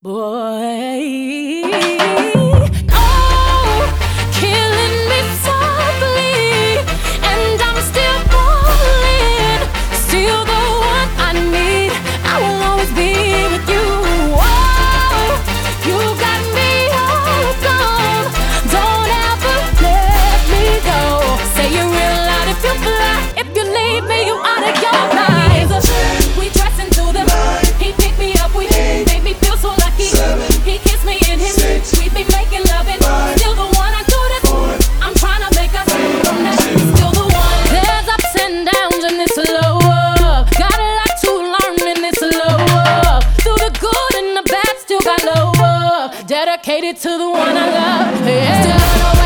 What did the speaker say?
Boy, oh, killing me softly, and I'm still falling. Still the one I need. I will always be with you. Oh, you got me hooked on. Don't ever let me go. Say you real loud if you fly. If you leave me, you out of your mind. We dress into the night. He picked me up. We made me feel so lucky. He kissed me in his. We be making love and still the one I do this. I'm trying to make us from that. Still the one. There's ups and downs in this love. Got a lot to learn in this love. Through the good and the bad, still got love. Dedicated to the one I love. Yeah. Still